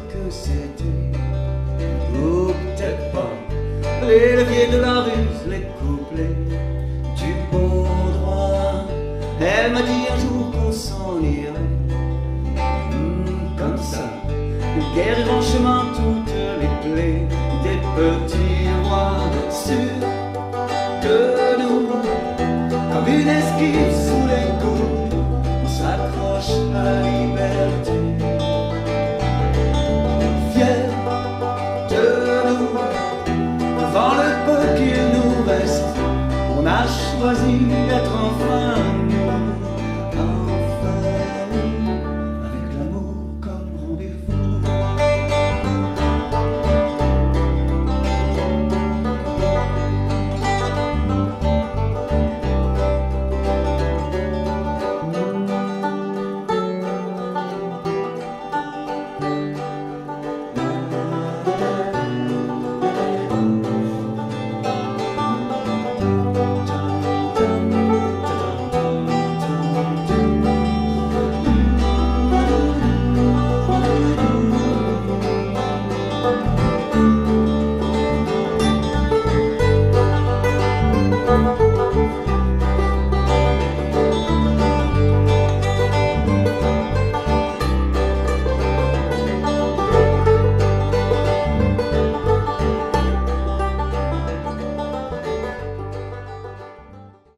que c'était. Ou peut-être pas. Les leviers de la ruse, les couplets du bon droit. Elle m'a dit un jour qu'on s'en irait. Comme ça, guérir en chemin toutes les plaies des petits